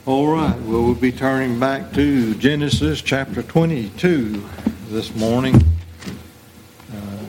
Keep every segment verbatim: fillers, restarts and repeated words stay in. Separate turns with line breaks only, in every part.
All right, well, we'll be turning back to Genesis chapter twenty-two this morning. Uh,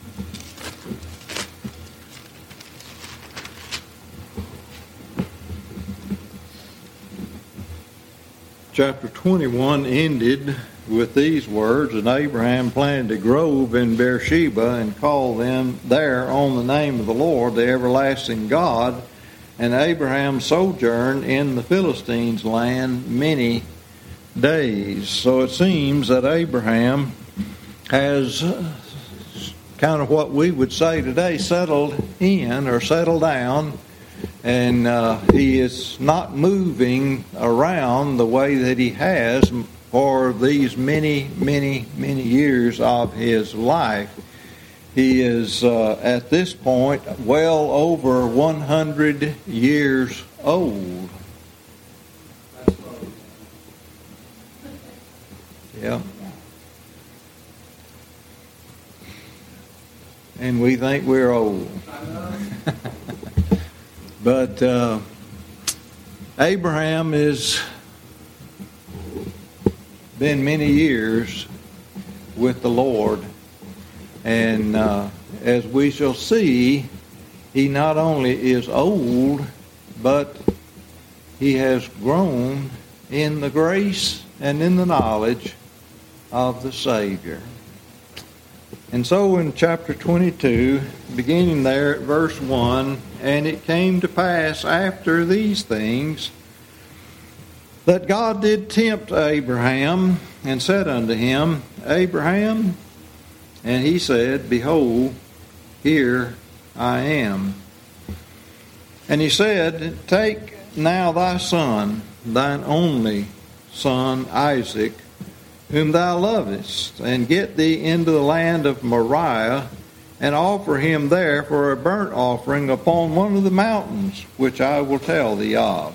chapter twenty-one ended with these words, and Abraham planted a grove in Beersheba and called them there on the name of the Lord, the everlasting God. And Abraham sojourned in the Philistines' land many days. So it seems that Abraham has kind of what we would say today settled in or settled down. And uh, he is not moving around the way that he has for these many, many, many years of his life. He is, uh, at this point, well over one hundred years old. Yeah. And we think we're old. But uh, Abraham has been many years with the Lord. And uh, as we shall see, he not only is old, but he has grown in the grace and in the knowledge of the Savior. And so in chapter twenty-two, beginning there at verse one, and it came to pass after these things that God did tempt Abraham and said unto him, Abraham, and he said, Behold, here I am. And he said, Take now thy son, thine only son Isaac, whom thou lovest, and get thee into the land of Moriah, and offer him there for a burnt offering upon one of the mountains, which I will tell thee of.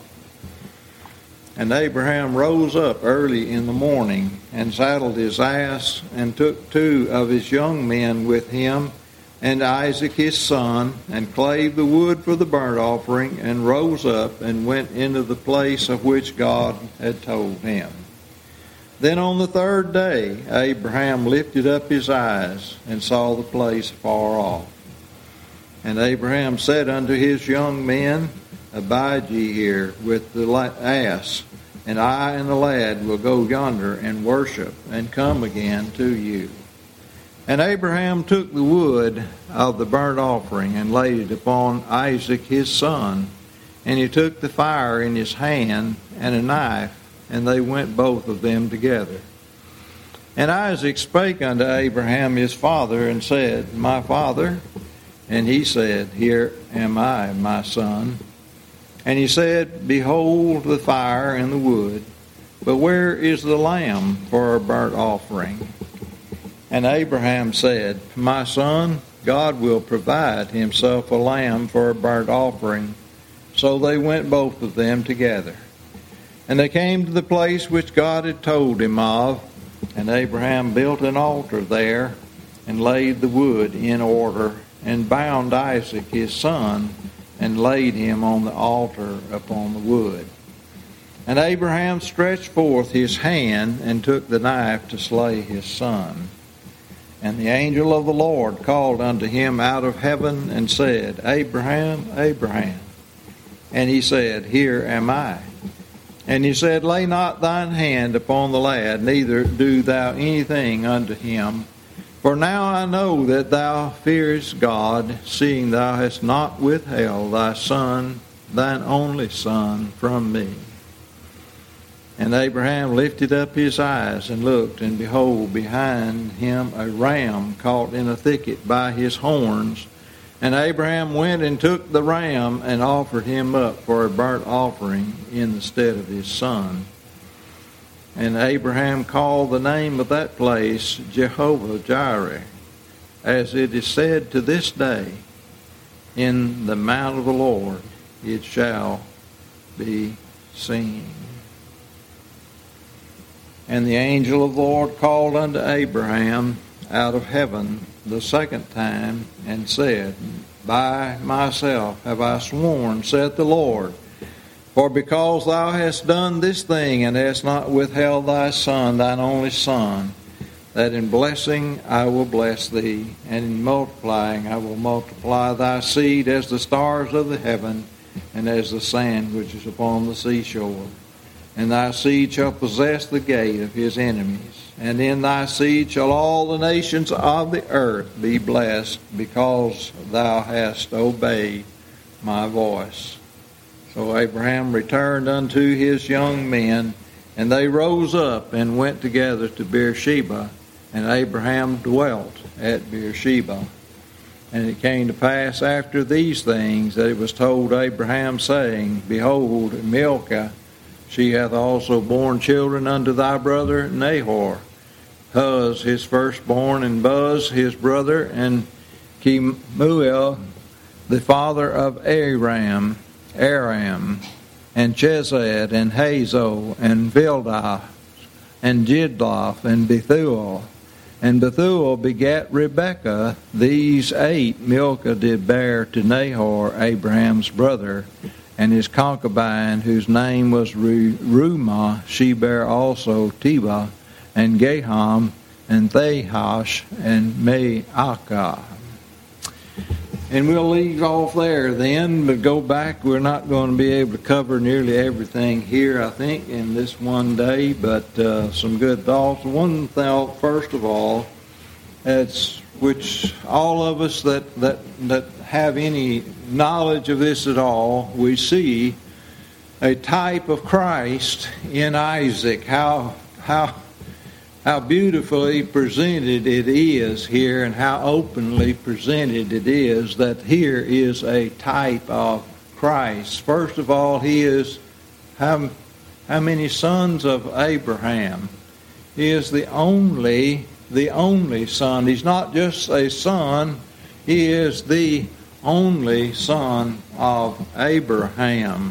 And Abraham rose up early in the morning, and saddled his ass, and took two of his young men with him, and Isaac his son, and clave the wood for the burnt offering, and rose up, and went into the place of which God had told him. Then on the third day Abraham lifted up his eyes, and saw the place far off. And Abraham said unto his young men, Abide ye here with the ass, and I and the lad will go yonder and worship, and come again to you. And Abraham took the wood of the burnt offering, and laid it upon Isaac his son. And he took the fire in his hand, and a knife, and they went both of them together. And Isaac spake unto Abraham his father, and said, My father. And he said, Here am I, my son. And he said, Behold the fire and the wood, but where is the lamb for a burnt offering? And Abraham said, My son, God will provide himself a lamb for a burnt offering. So they went both of them together. And they came to the place which God had told him of, and Abraham built an altar there, and laid the wood in order, and bound Isaac his son, and laid him on the altar upon the wood. And Abraham stretched forth his hand, and took the knife to slay his son. And the angel of the Lord called unto him out of heaven, and said, Abraham, Abraham. And he said, Here am I. And he said, Lay not thine hand upon the lad, neither do thou anything unto him. For now I know that thou fearest God, seeing thou hast not withheld thy son, thine only son, from me. And Abraham lifted up his eyes and looked, and behold, behind him a ram caught in a thicket by his horns. And Abraham went and took the ram, and offered him up for a burnt offering in the stead of his son. And Abraham called the name of that place Jehovah-Jireh, as it is said to this day, In the mount of the Lord it shall be seen. And the angel of the Lord called unto Abraham out of heaven the second time, and said, By myself have I sworn, saith the Lord, For because thou hast done this thing, and hast not withheld thy Son, thine only Son, that in blessing I will bless thee, and in multiplying I will multiply thy seed as the stars of the heaven, and as the sand which is upon the seashore. And thy seed shall possess the gate of his enemies. And in thy seed shall all the nations of the earth be blessed, because thou hast obeyed my voice. So Abraham returned unto his young men, and they rose up and went together to Beersheba, and Abraham dwelt at Beersheba. And it came to pass after these things that it was told Abraham, saying, Behold, Milcah, she hath also borne children unto thy brother Nahor, Huz his firstborn, and Buz his brother, and Kemuel the father of Aram, Aram, and Chesed, and Hazo, and Vildah, and Jidlaph, and Bethuel. And Bethuel begat Rebekah. These eight Milcah did bear to Nahor, Abraham's brother, and his concubine, whose name was Reumah. She bare also Tebah, and Gaham, and Thahash, and Maacah. And we'll leave off there then, but go back. We're not going to be able to cover nearly everything here, I think, in this one day, but uh, some good thoughts. One thought, first of all, it's which all of us that, that, that have any knowledge of this at all, we see a type of Christ in Isaac. How, how, how beautifully presented it is here, and how openly presented it is that here is a type of Christ. First of all, he is how, how many sons of Abraham? He is the only, the only son. He's not just a son, he is the only son of Abraham.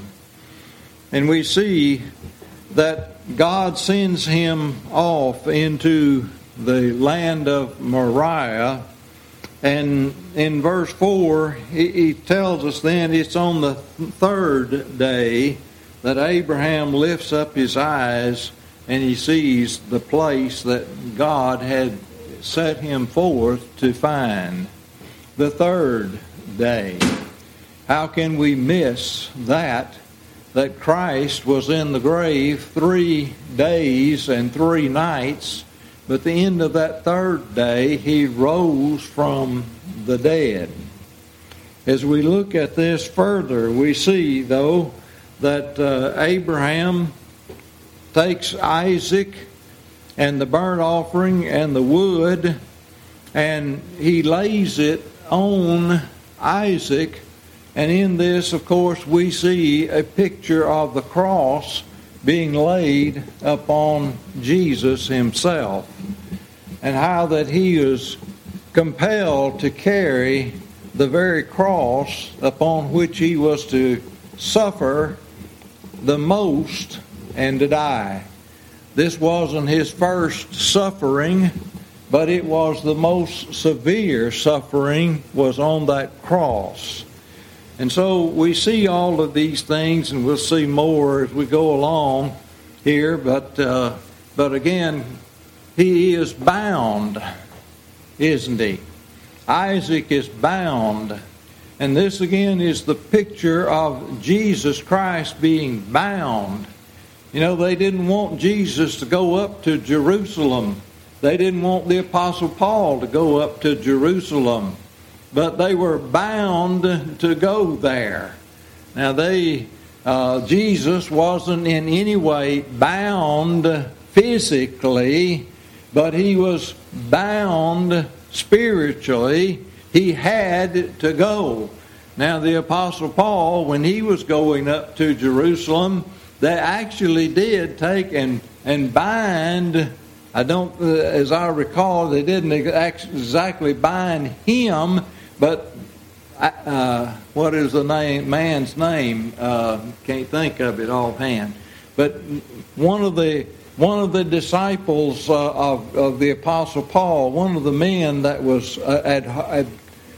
And we see that God sends him off into the land of Moriah, and in verse four he, he tells us then it's on the third day that Abraham lifts up his eyes and he sees the place that God had set him forth to find. The third day. How can we miss that? That Christ was in the grave three days and three nights, but at the end of that third day, he rose from the dead. As we look at this further, we see, though, that uh, Abraham takes Isaac and the burnt offering and the wood, and he lays it on Isaac. And in this, of course, we see a picture of the cross being laid upon Jesus himself, and how that he is compelled to carry the very cross upon which he was to suffer the most and to die. This wasn't his first suffering, but it was the most severe suffering was on that cross. And so we see all of these things, and we'll see more as we go along here. But uh, but again, he is bound, isn't he? Isaac is bound. And this again is the picture of Jesus Christ being bound. You know, they didn't want Jesus to go up to Jerusalem. They didn't want the Apostle Paul to go up to Jerusalem. But they were bound to go there. Now, they, uh, Jesus wasn't in any way bound physically, but he was bound spiritually. He had to go. Now, the Apostle Paul, when he was going up to Jerusalem, they actually did take and, and bind. I don't, uh, as I recall, they didn't exactly bind him. But uh, what is the name? Man's name? Uh, can't think of it offhand. But one of the one of the disciples uh, of of the Apostle Paul, one of the men that was uh, had, had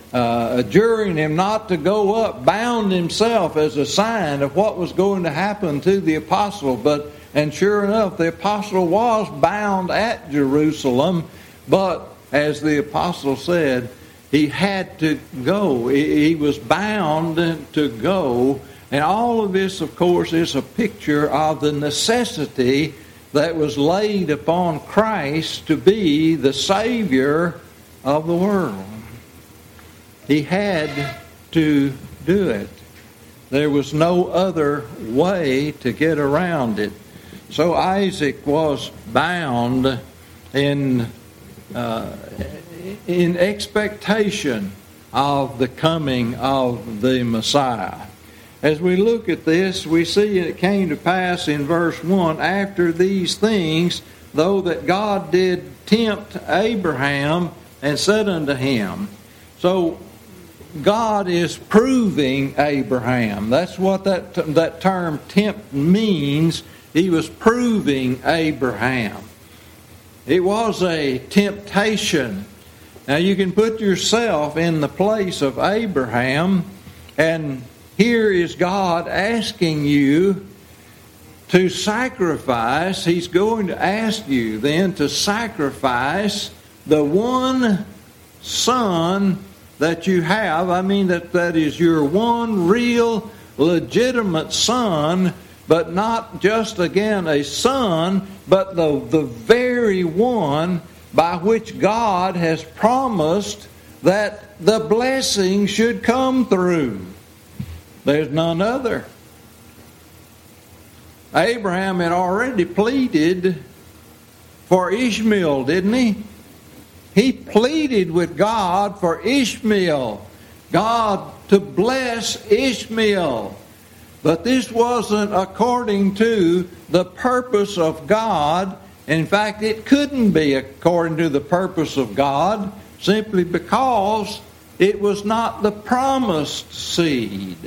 uh, adjuring him not to go up, bound himself as a sign of what was going to happen to the apostle. But and sure enough, the apostle was bound at Jerusalem, but as the apostle said, he had to go. He was bound to go. And all of this, of course, is a picture of the necessity that was laid upon Christ to be the Savior of the world. He had to do it. There was no other way to get around it. So Isaac was bound in uh, in expectation of the coming of the Messiah. As we look at this, we see it came to pass in verse one, after these things, though that God did tempt Abraham and said unto him. So God is proving Abraham. That's what that that term tempt means. He was proving Abraham. It was a temptation. Now you can put yourself in the place of Abraham, and here is God asking you to sacrifice. He's going to ask you then to sacrifice the one son that you have. I mean that that is your one real legitimate son, but not just again a son, but the, the very one by which God has promised that the blessing should come through. There's none other. Abraham had already pleaded for Ishmael, didn't he? He pleaded with God for Ishmael, God to bless Ishmael. But this wasn't according to the purpose of God. In fact, it couldn't be according to the purpose of God, simply because it was not the promised seed.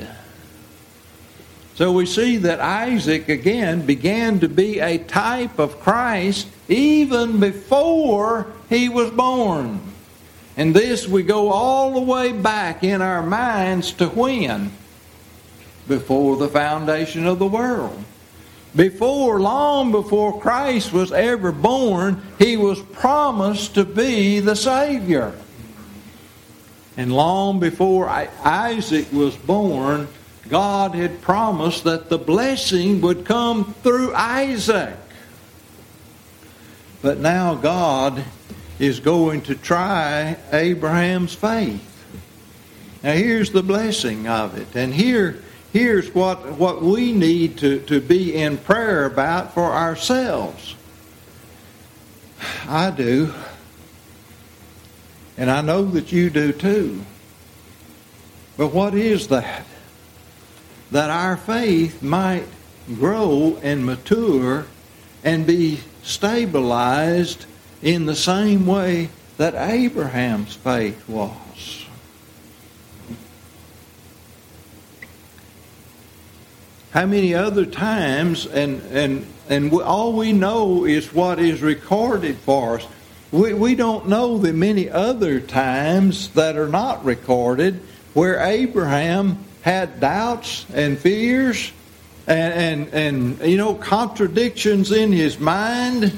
So we see that Isaac again began to be a type of Christ even before he was born. And this we go all the way back in our minds to when? Before the foundation of the world. Before, long before Christ was ever born, he was promised to be the Savior. And long before Isaac was born, God had promised that the blessing would come through Isaac. But now God is going to try Abraham's faith. Now here's the blessing of it. And here, here's what, what we need to, to be in prayer about for ourselves. I do. And I know that you do too. But what is that? That our faith might grow and mature and be stabilized in the same way that Abraham's faith was. How many other times, and and and all we know is what is recorded for us. We we don't know the many other times that are not recorded where Abraham had doubts and fears and, and, and you know, contradictions in his mind.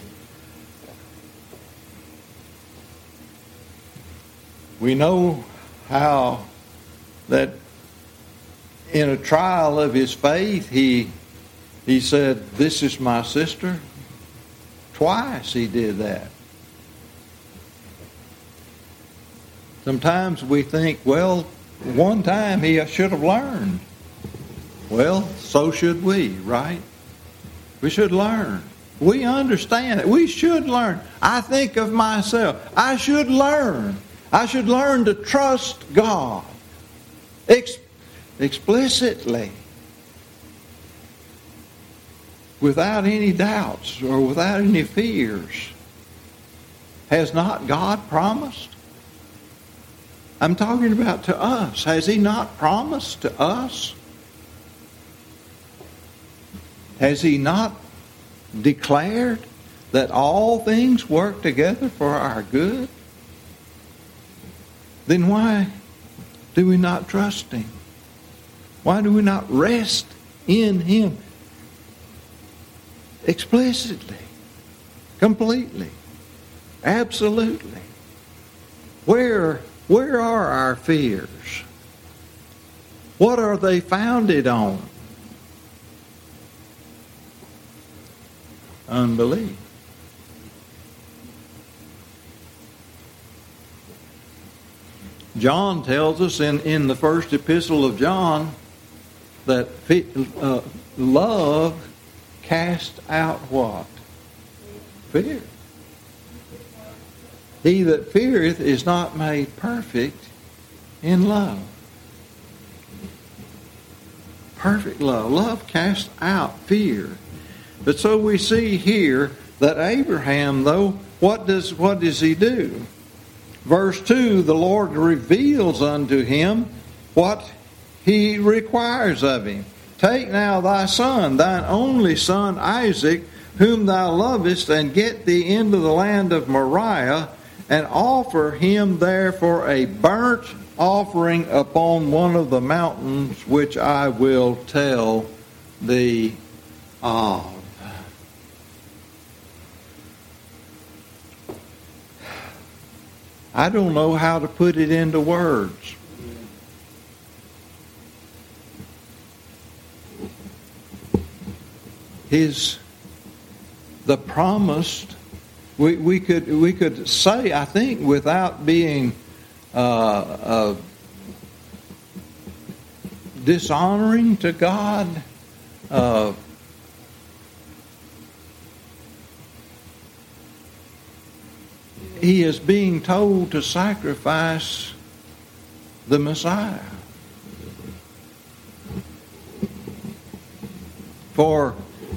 We know how that in a trial of his faith, he he said, "This is my sister." Twice he did that. Sometimes we think, well, one time he should have learned. Well, so should we, right? We should learn. We understand it. We should learn. I think of myself. I should learn. I should learn to trust God ex- explicitly, without any doubts or without any fears. Has not God promised? I'm talking about to us. Has He not promised to us? Has He not declared that all things work together for our good? Then why, do we not trust Him? Why do we not rest in Him explicitly, completely, absolutely? Where, where are our fears? What are they founded on? Unbelief. John tells us in, in the first epistle of John that uh, love casts out what? Fear. He that feareth is not made perfect in love. Perfect love. Love casts out fear. But so we see here that Abraham, though, what does what does he do? Verse two, the Lord reveals unto him what He requires of him. Take now thy son, thine only son Isaac, whom thou lovest, and get thee into the land of Moriah, and offer him there for a burnt offering upon one of the mountains which I will tell thee of. I don't know how to put it into words. His, the promised, we, we could we could say, I think, without being uh, uh, dishonoring to God, uh, he is being told to sacrifice the Messiah. For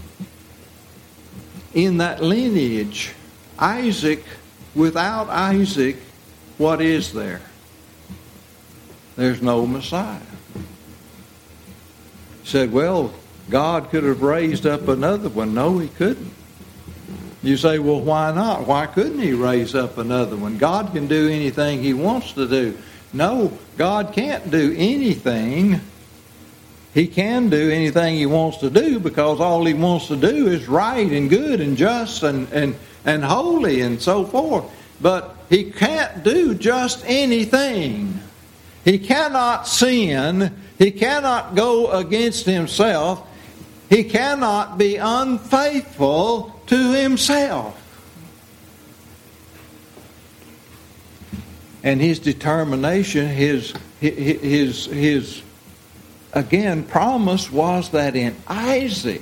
in that lineage, Isaac, without Isaac, what is there? There's no Messiah. He said, well, God could have raised up another one. No, He couldn't. You say, well, why not? Why couldn't He raise up another one? God can do anything He wants to do. No, God can't do anything. He can do anything He wants to do because all He wants to do is right and good and just and, and, and holy and so forth. But He can't do just anything. He cannot sin. He cannot go against Himself. He cannot be unfaithful to Himself. And His determination, His His His, his again, promise was that in Isaac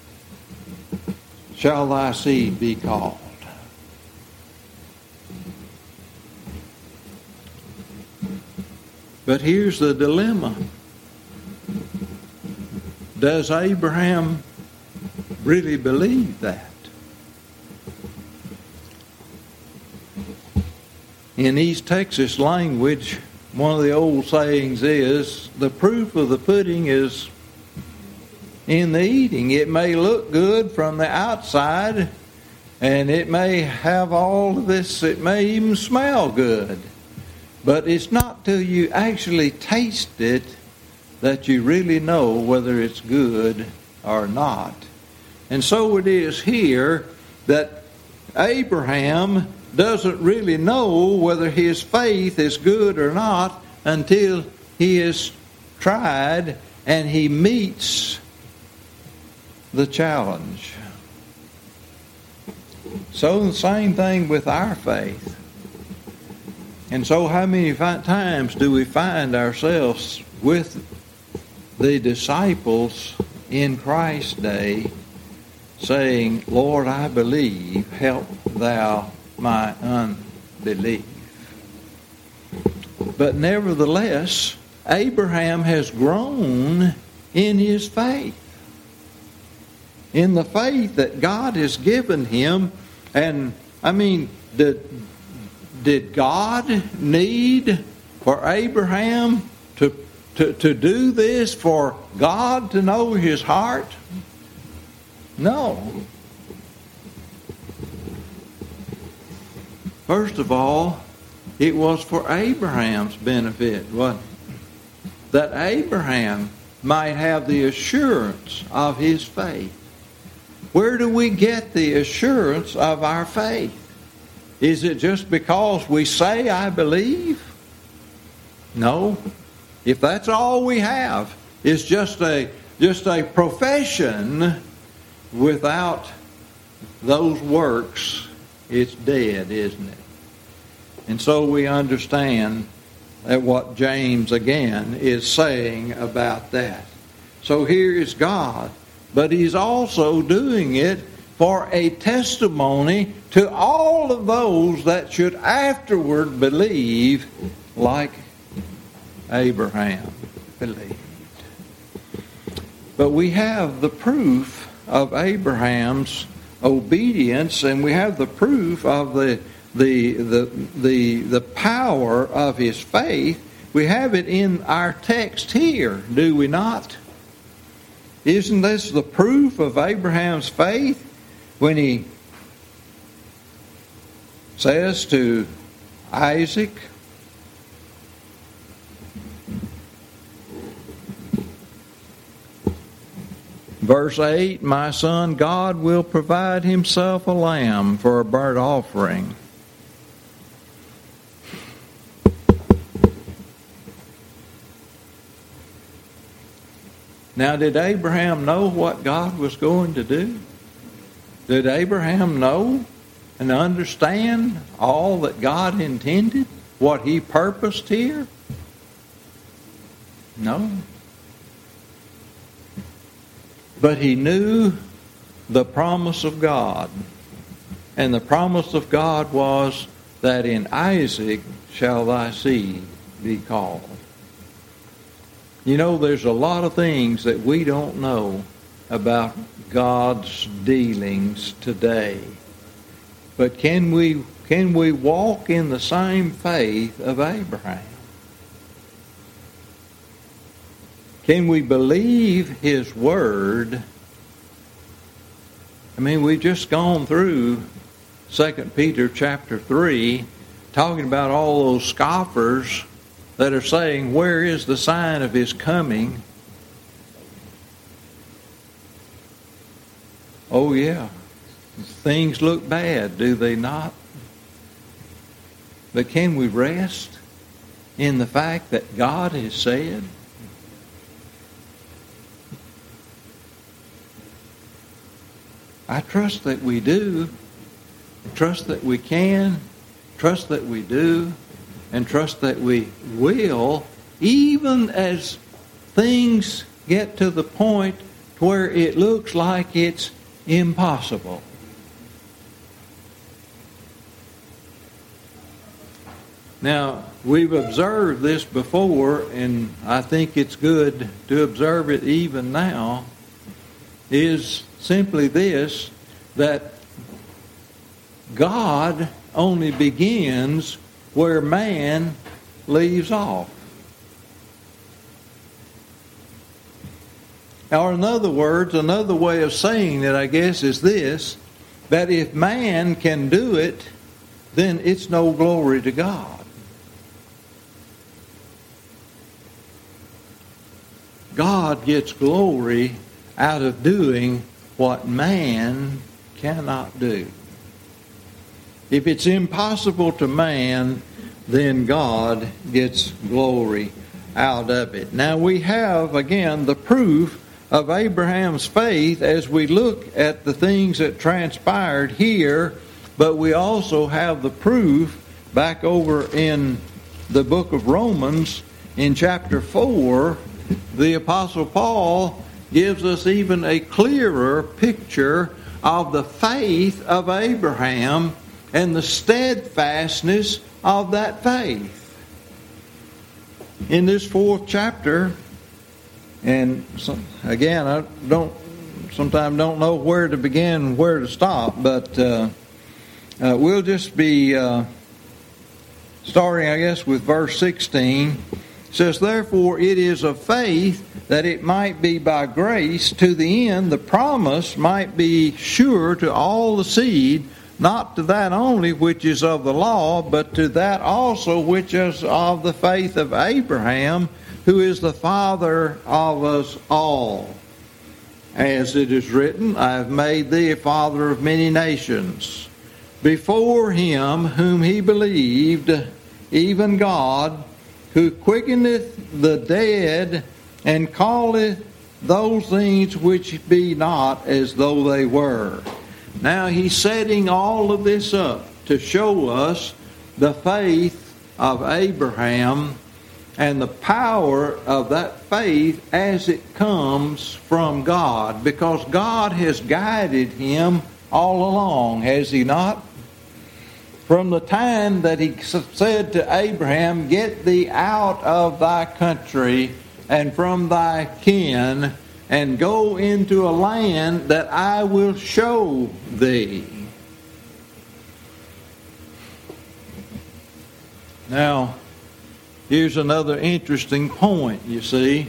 shall thy seed be called. But here's the dilemma. Does Abraham really believe that? In East Texas language, one of the old sayings is, the proof of the pudding is in the eating. It may look good from the outside, and it may have all of this, it may even smell good. But it's not till you actually taste it that you really know whether it's good or not. And so it is here that Abraham doesn't really know whether his faith is good or not until he is tried and he meets the challenge. So the same thing with our faith. And so how many times do we find ourselves with the disciples in Christ's day saying, Lord, I believe, help thou my unbelief. But nevertheless, Abraham has grown in his faith. In the faith that God has given him. And, I mean, did, did God need for Abraham to, to, to do this for God to know his heart? No. First of all, it was for Abraham's benefit, wasn't it? that Abraham might have the assurance of his faith. Where do we get the assurance of our faith? Is it just because we say, I believe? No. If that's all we have, it's just a just a profession without those works, it's dead, isn't it? And so we understand that what James again is saying about that. So here is God, but He's also doing it for a testimony to all of those that should afterward believe like Abraham believed. But we have the proof of Abraham's obedience, and we have the proof of the the the the the power of his faith. We have it in our text here, do we not? Isn't this the proof of Abraham's faith when he says to Isaac, verse eight, my son, God will provide himself a lamb for a burnt offering. Now, did Abraham know what God was going to do? Did Abraham know and understand all that God intended? What He purposed here? No. But he knew the promise of God. And the promise of God was that in Isaac shall thy seed be called. You know, there's a lot of things that we don't know about God's dealings today. But can we can we walk in the same faith of Abraham? Can we believe His word? I mean, we've just gone through Second Peter chapter three, talking about all those scoffers that are saying, where is the sign of His coming? Oh yeah, things look bad, do they not? But can we rest in the fact that God has said? I trust that we do. Trust that we can. Trust that we do. And trust that we will, even as things get to the point where it looks like it's impossible. Now, we've observed this before, and I think it's good to observe it even now, is simply this, that God only begins where man leaves off. Or in other words, another way of saying it, I guess, is this, that if man can do it, then it's no glory to God. God gets glory out of doing what man cannot do. If it's impossible to man, then God gets glory out of it. Now we have, again, the proof of Abraham's faith as we look at the things that transpired here, but we also have the proof back over in the book of Romans in chapter four. The Apostle Paul gives us even a clearer picture of the faith of Abraham and the steadfastness of that faith. In this fourth chapter, and some, again, I don't sometimes don't know where to begin, where to stop, but uh, uh, we'll just be uh, starting, I guess, with verse sixteen. It says, therefore it is of faith that it might be by grace, to the end the promise might be sure to all the seed, not to that only which is of the law, but to that also which is of the faith of Abraham, who is the Father of us all. As it is written, I have made thee a father of many nations. Before him whom he believed, even God, who quickeneth the dead, and calleth those things which be not as though they were. Now he's setting all of this up to show us the faith of Abraham and the power of that faith as it comes from God. Because God has guided him all along, has he not? From the time that he said to Abraham, get thee out of thy country and from thy kin, and go into a land that I will show thee. Now, here's another interesting point, you see.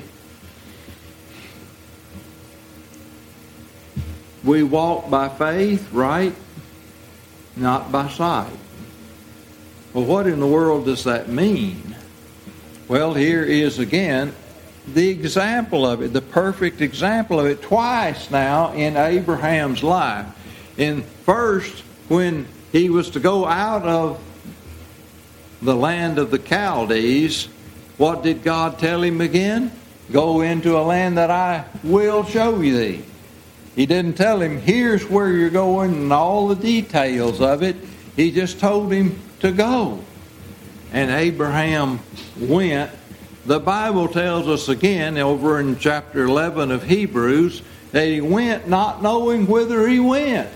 We walk by faith, right? Not by sight. Well, what in the world does that mean? Well, here is again the example of it, the perfect example of it, twice now in Abraham's life. In first, when he was to go out of the land of the Chaldees, what did God tell him again? Go into a land that I will show you thee. He didn't tell him, here's where you're going and all the details of it. He just told him to go. And Abraham went. The Bible tells us again over in chapter eleven of Hebrews that he went not knowing whither he went.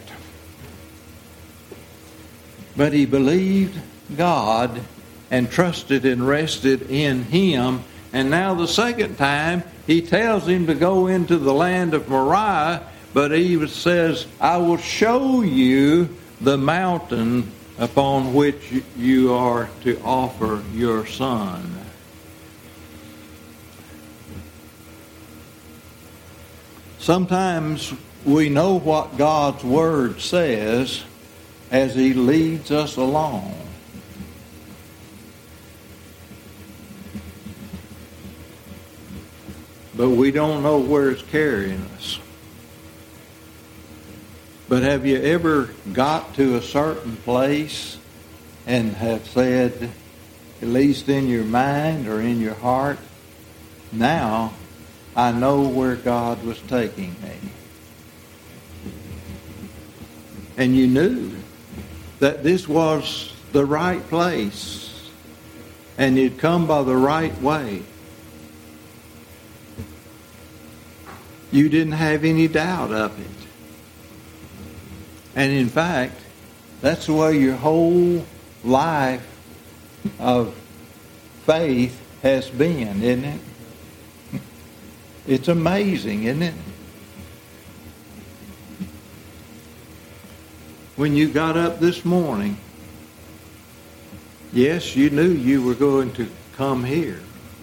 But he believed God and trusted and rested in him. And now the second time he tells him to go into the land of Moriah, but he says, I will show you the mountain upon which you are to offer your son. Sometimes we know what God's Word says as He leads us along. But we don't know where it's carrying us. But have you ever got to a certain place and have said, at least in your mind or in your heart, now I know where God was taking me. And you knew that this was the right place and you'd come by the right way. You didn't have any doubt of it. And in fact, that's the way your whole life of faith has been, isn't it? It's amazing, isn't it? When you got up this morning, yes, you knew you were going to come here.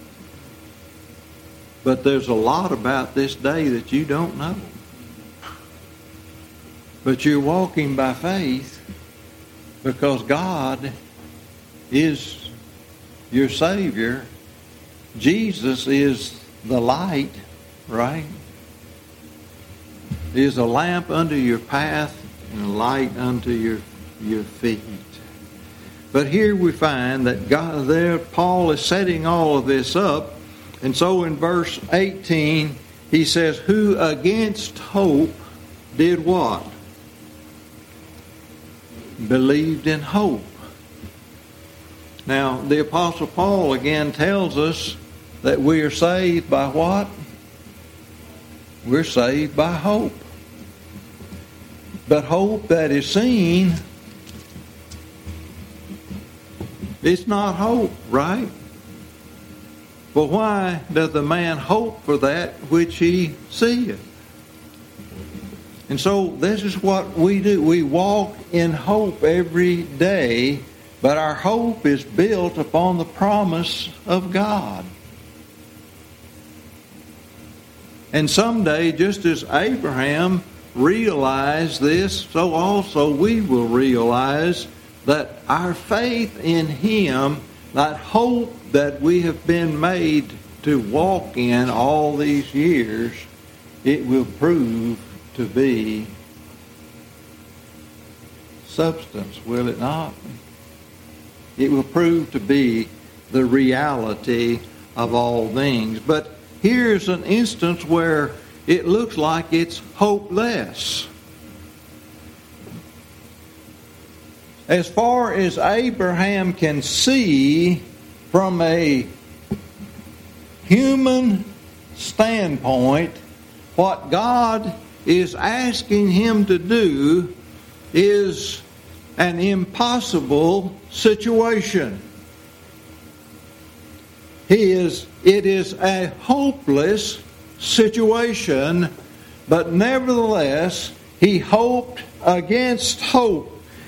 But there's a lot about this day that you don't know. But you're walking by faith because God is your Savior. Jesus is the light, right? He is a lamp unto your path and a light unto your, your feet. But here we find that God, there Paul is setting all of this up. And so in verse eighteen, he says, who against hope did what? Believed in hope. Now, the Apostle Paul again tells us that we are saved by what? We're saved by hope. But hope that is seen, it's not hope, right? But why doth the man hope for that which he seeth? And so this is what we do. We walk in hope every day, but our hope is built upon the promise of God. And someday, just as Abraham realized this, so also we will realize that our faith in Him, that hope that we have been made to walk in all these years, it will prove to be substance, will it not? It will prove to be the reality of all things. But here's an instance where it looks like it's hopeless. As far as Abraham can see from a human standpoint, what God is asking him to do is an impossible situation. He is, it is a hopeless situation, but nevertheless, he hoped against hope.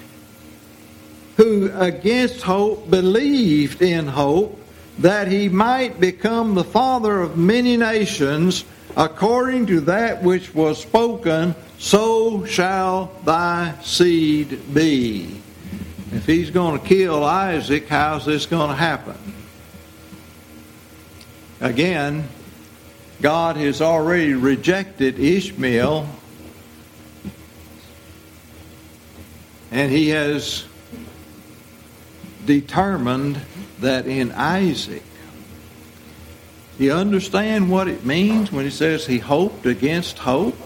Who against hope believed in hope, that he might become the father of many nations, according to that which was spoken, so shall thy seed be. If he's going to kill Isaac, how's this going to happen? Again, God has already rejected Ishmael, and he has determined that in Isaac. You understand what it means when he says he hoped against hope?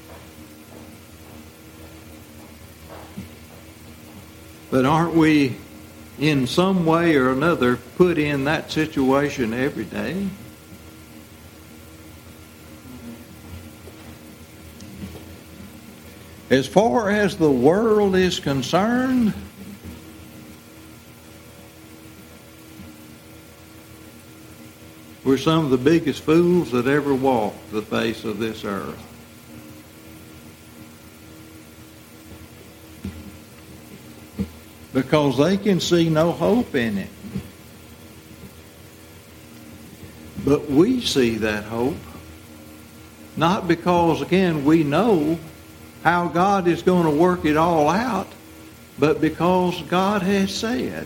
But aren't we in some way or another put in that situation every day? As far as the world is concerned, we're some of the biggest fools that ever walked the face of this earth. Because they can see no hope in it. But we see that hope. Not because, again, we know how God is going to work it all out, but because God has said.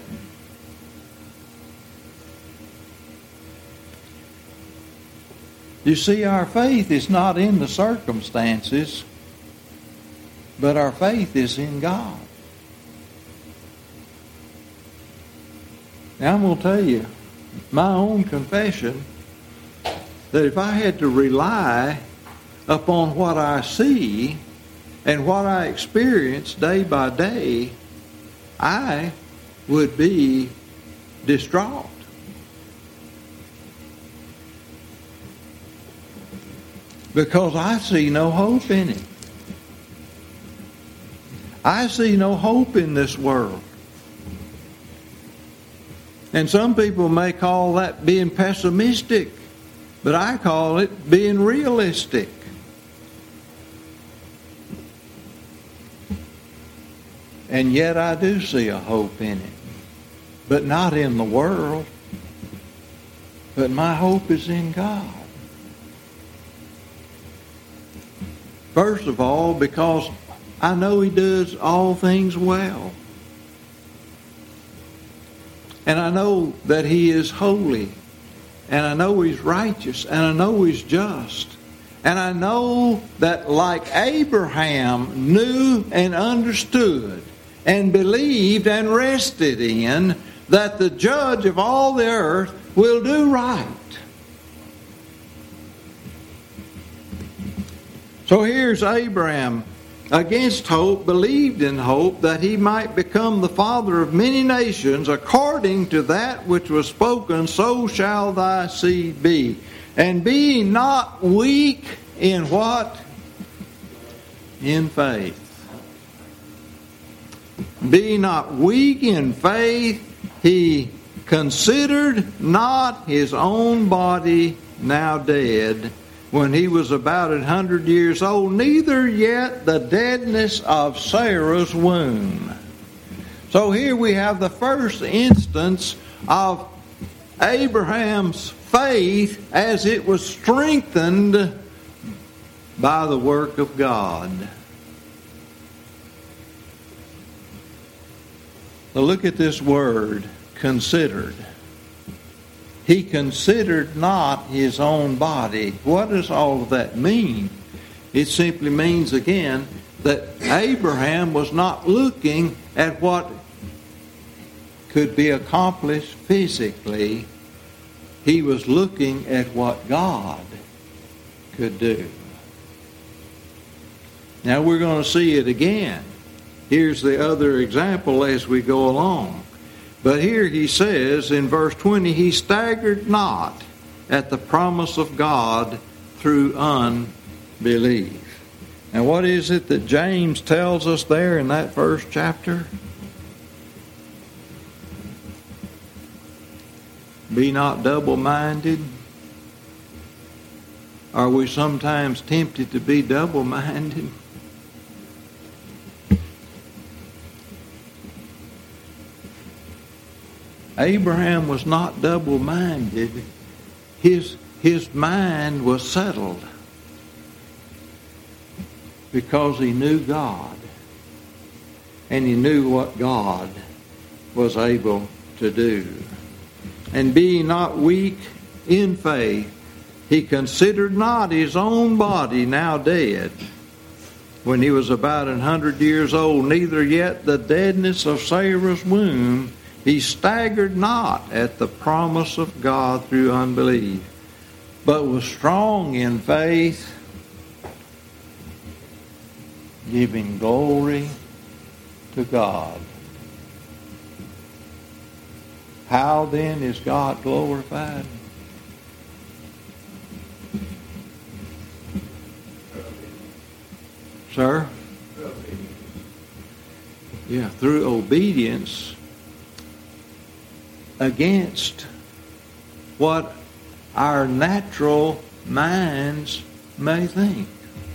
You see, our faith is not in the circumstances, but our faith is in God. Now, I'm going to tell you my own confession that if I had to rely upon what I see and what I experience day by day, I would be distraught. Because I see no hope in it. I see no hope in this world. And some people may call that being pessimistic, but I call it being realistic. And yet I do see a hope in it. But not in the world. But my hope is in God. First of all, because I know He does all things well. And I know that He is holy. And I know He's righteous. And I know He's just. And I know that like Abraham knew and understood and believed and rested in, that the judge of all the earth will do right. So here's Abraham, against hope, believed in hope, that he might become the father of many nations, according to that which was spoken, so shall thy seed be. And be not weak in what? In faith. Be not weak in faith. He considered not his own body now dead, when he was about a hundred years old, neither yet the deadness of Sarah's womb. So here we have the first instance of Abraham's faith as it was strengthened by the work of God. Now look at this word, considered. he considered not his own body. What does all of that mean? It simply means, again, that Abraham was not looking at what could be accomplished physically. He was looking at what God could do. Now we're going to see it again. Here's the other example as we go along. But here he says in verse twenty, he staggered not at the promise of God through unbelief. Now what is it that James tells us there in that first chapter? Be not double-minded. Are we sometimes tempted to be double-minded? Abraham was not double-minded. His, his mind was settled because he knew God, and he knew what God was able to do. And being not weak in faith, he considered not his own body now dead, when he was about an hundred years old, neither yet the deadness of Sarah's womb. He staggered not at the promise of God through unbelief, but was strong in faith, giving glory to God. How then is God glorified? Sir? Yeah, through obedience against what our natural minds may think.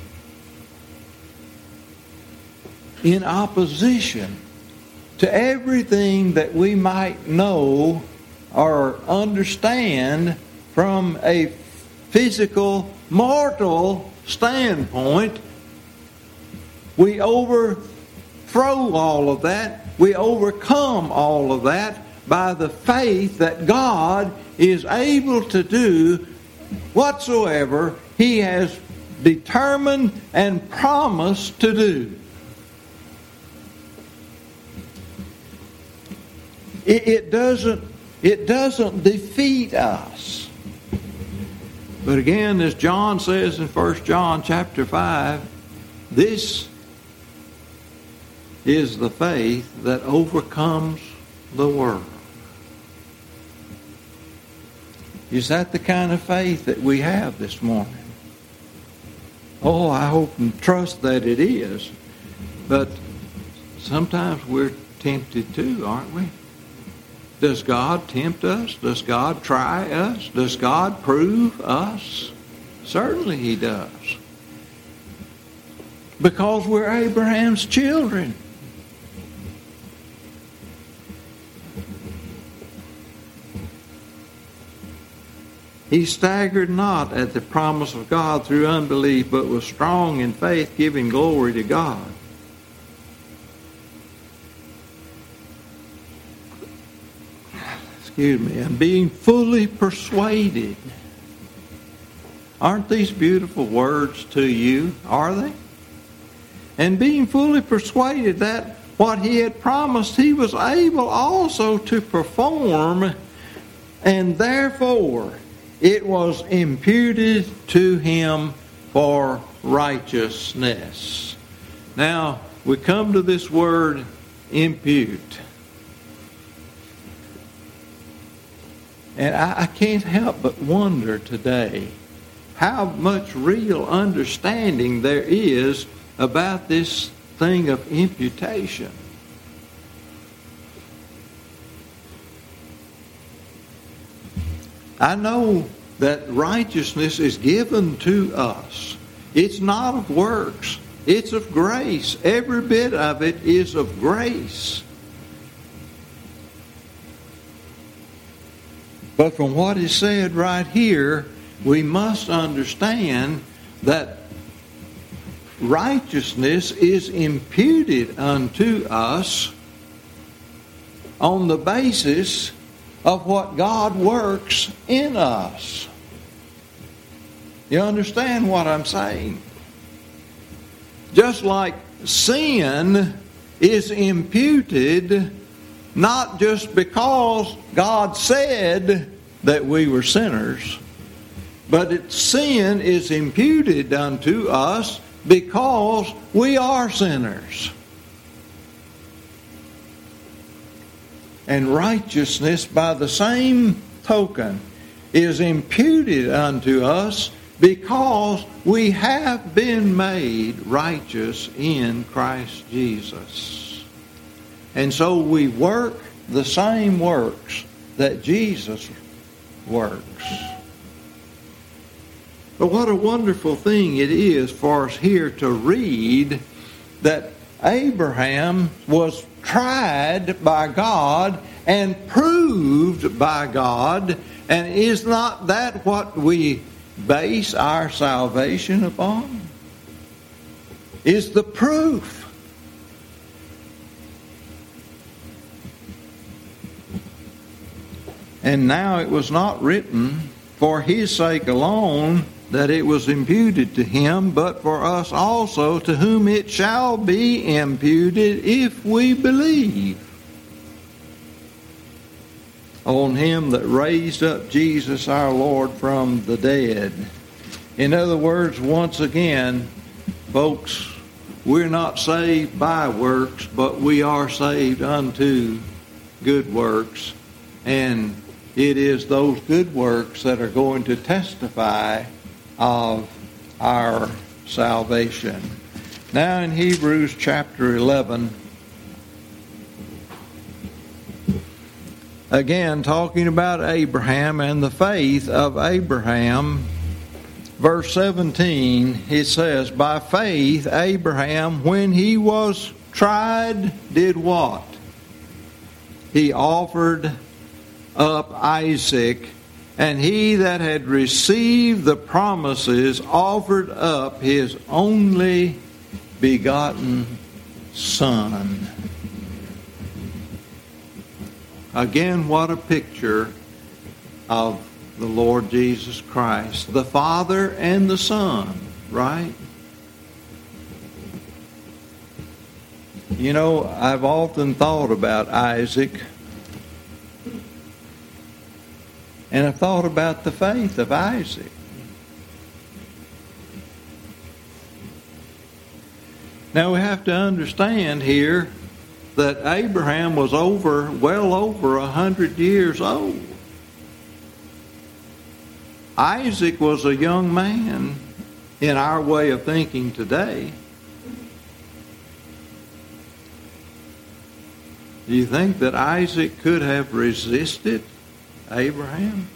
In opposition to everything that we might know or understand from a physical, mortal standpoint, we overthrow all of that. We overcome all of that by the faith that God is able to do whatsoever He has determined and promised to do. It, it doesn't, it doesn't defeat us. But again, as John says in First John chapter five, this is the faith that overcomes the world. Is that the kind of faith that we have this morning? Oh, I hope and trust that it is. But sometimes we're tempted too, aren't we? Does God tempt us? Does God try us? Does God prove us? Certainly He does. Because we're Abraham's children. He staggered not at the promise of God through unbelief, but was strong in faith, giving glory to God. Excuse me. And being fully persuaded. Aren't these beautiful words to you? Are they? And being fully persuaded that what He had promised, He was able also to perform, and therefore it was imputed to Him for righteousness. Now, we come to this word, impute. And I, I can't help but wonder today how much real understanding there is about this thing of imputation. I know that righteousness is given to us. It's not of works. It's of grace. Every bit of it is of grace. But from what is said right here, we must understand that righteousness is imputed unto us on the basis of what God works in us. You understand what I'm saying? Just like sin is imputed not just because God said that we were sinners, but it, sin is imputed unto us because we are sinners. And righteousness, by the same token, is imputed unto us because we have been made righteous in Christ Jesus. And so we work the same works that Jesus works. But what a wonderful thing it is for us here to read that Abraham was tried by God and proved by God. And is not that what we base our salvation upon? Is the proof. And now it was not written for his sake alone that it was imputed to him, but for us also, to whom it shall be imputed if we believe on him that raised up Jesus our Lord from the dead. In other words, once again, folks, we're not saved by works, but we are saved unto good works. And it is those good works that are going to testify of our salvation. Now in Hebrews chapter eleven, again talking about Abraham and the faith of Abraham, verse seventeen, it says, by faith Abraham, when he was tried, did what? He offered up Isaac. And he that had received the promises offered up his only begotten Son. Again, what a picture of the Lord Jesus Christ. The Father and the Son, right? You know, I've often thought about Isaac. And I thought about the faith of Isaac. Now we have to understand here that Abraham was over, well over a hundred years old. Isaac was a young man in our way of thinking today. Do you think that Isaac could have resisted Abraham?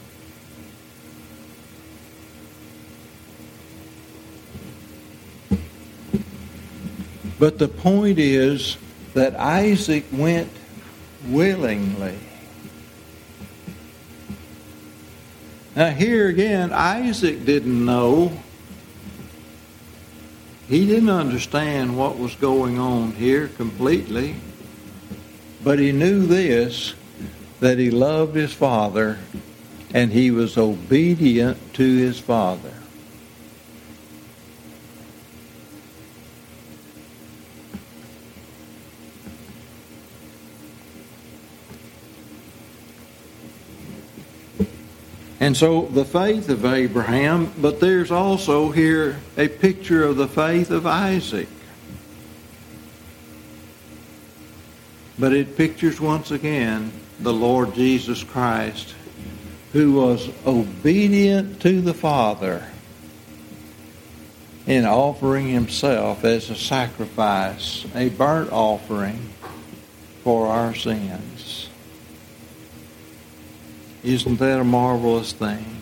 But the point is that Isaac went willingly. Now here again, Isaac didn't know. He didn't understand what was going on here completely. But he knew this, that he loved his father and he was obedient to his father. And so the faith of Abraham, but there's also here a picture of the faith of Isaac. But it pictures once again the Lord Jesus Christ, who was obedient to the Father in offering himself as a sacrifice, a burnt offering for our sins. Isn't that a marvelous thing?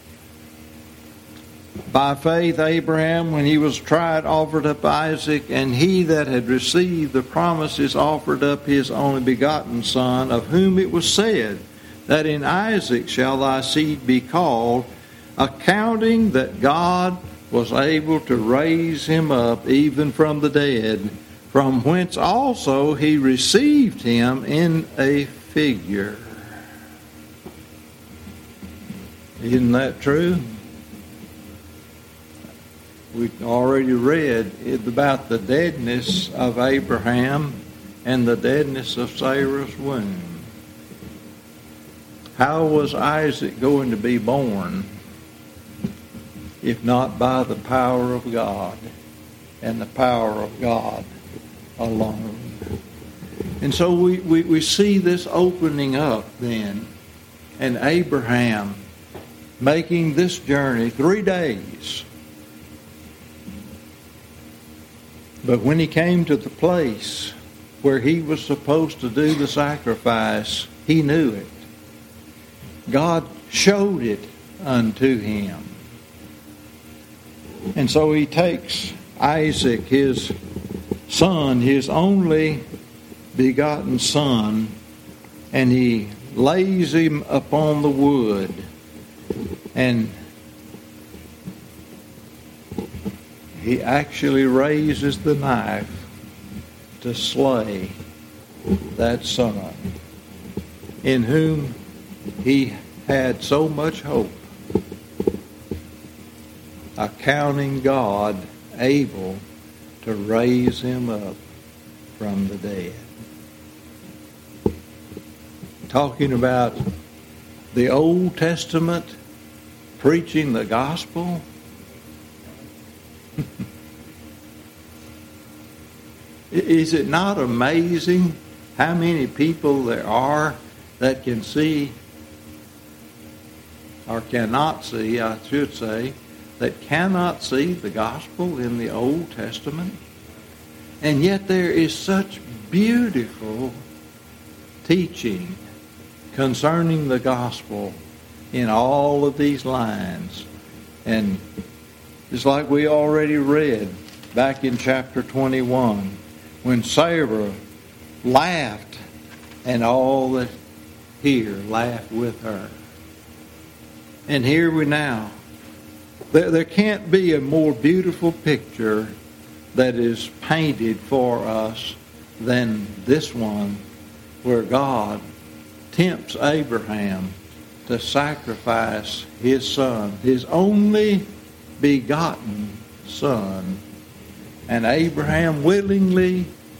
By faith, Abraham, when he was tried, offered up Isaac, and he that had received the promises offered up his only begotten Son, of whom it was said, that in Isaac shall thy seed be called, accounting that God was able to raise him up even from the dead, from whence also he received him in a figure. Isn't that true? We already read about the deadness of Abraham and the deadness of Sarah's womb. How was Isaac going to be born if not by the power of God and the power of God alone? And so we, we, we see this opening up then, and Abraham making this journey three days. But when he came to the place where he was supposed to do the sacrifice, he knew it. God showed it unto him. And so he takes Isaac, his son, his only begotten son, and he lays him upon the wood, and he actually raises the knife to slay that son in whom he had so much hope, accounting God able to raise him up from the dead. Talking about the Old Testament preaching the gospel. Is it not amazing how many people there are that can see, or cannot see, I should say, that cannot see the gospel in the Old Testament? And yet there is such beautiful teaching concerning the gospel in all of these lines. And it's like we already read back in chapter twenty-one, when Sarah laughed and all that here laughed with her. And here we now, there, there can't be a more beautiful picture that is painted for us than this one, where God tempts Abraham to sacrifice his son, his only begotten son. And Abraham willingly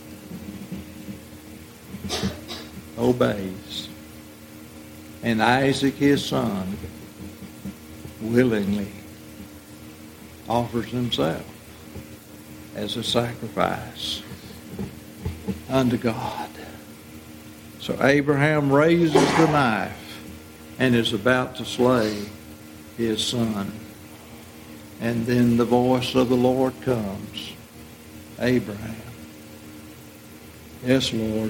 obeys. And Isaac, his son, willingly offers himself as a sacrifice unto God. So Abraham raises the knife and is about to slay his son. And then the voice of the Lord comes. Abraham. Yes, Lord.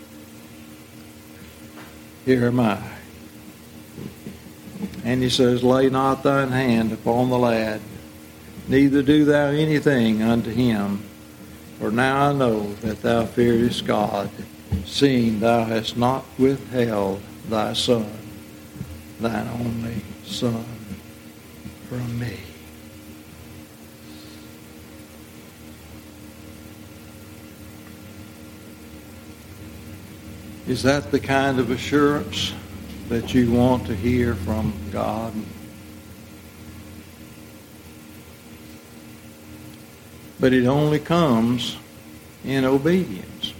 Here am I. And he says, lay not thine hand upon the lad, neither do thou anything unto him. For now I know that thou fearest God, seeing thou hast not withheld thy son, thine only son, from me. Is that the kind of assurance that you want to hear from God? But it only comes in obedience.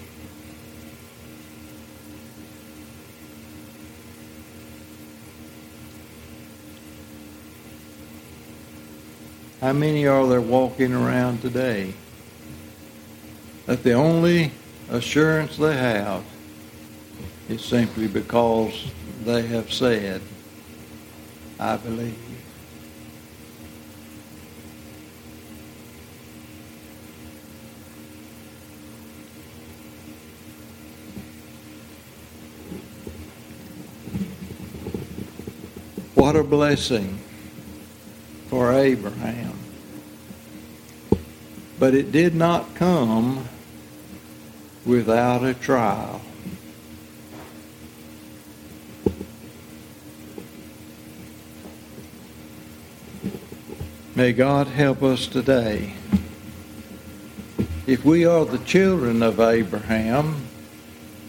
How many are there walking around today that the only assurance they have is simply because they have said, I believe? What a blessing for Abraham. But it did not come without a trial. May God help us today. If we are the children of Abraham,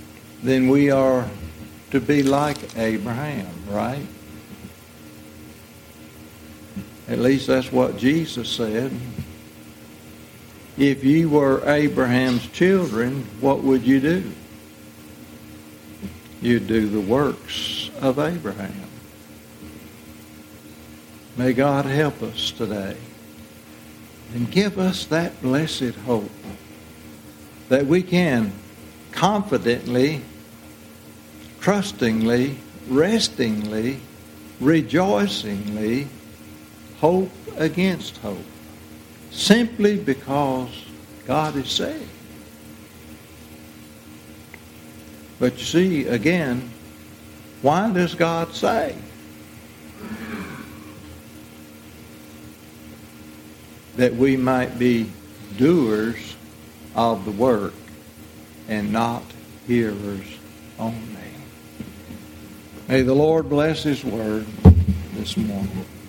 then we are to be like Abraham, right? At least that's what Jesus said. If you were Abraham's children, what would you do? You'd do the works of Abraham. May God help us today and give us that blessed hope that we can confidently, trustingly, restingly, rejoicingly hope against hope, simply because God is saying. But you see, again, why does God say? That we might be doers of the work and not hearers only. May the Lord bless His word this morning.